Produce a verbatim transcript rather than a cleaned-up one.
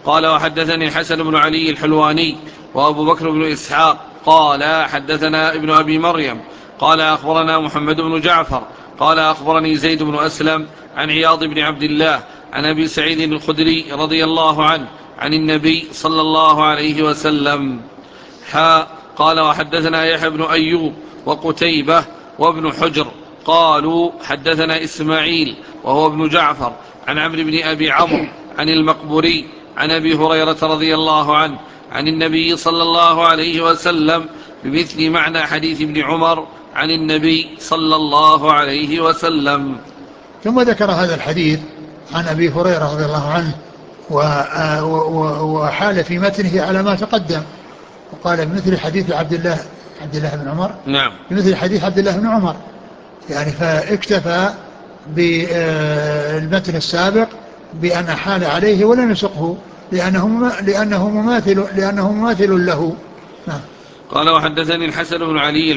قال وحدثني الحسن بن علي الحلواني وأبو بكر بن إسحاق قال حدثنا ابن أبي مريم قال أخبرنا محمد بن جعفر قال أخبرني زيد بن أسلم عن عياض بن عبد الله عن أبي سعيد الخدري رضي الله عنه عن النبي صلى الله عليه وسلم. حاء قال وحدثنا يحيى بن أيوب وقتيبة وابن حجر قالوا حدثنا إسماعيل وهو ابن جعفر عن عمرو بن أبي عمرو عن المقبوري عن أبي هريرة رضي الله عنه عن النبي صلى الله عليه وسلم بمثل معنى حديث ابن عمر عن النبي صلى الله عليه وسلم. ثم ذكر هذا الحديث عن أبي هريرة رضي الله عنه وحال في متنه على ما تقدم، وقال بمثل حديث عبد الله عبد الله بن عمر، نعم بمثل حديث عبد الله بن عمر، يعني فاكتفى بالمتن السابق بأن أحال عليه ولم يسقه لأنه لأنه مماثل لأنه مماثل له. نعم. قال وحدثني الحسن بن علي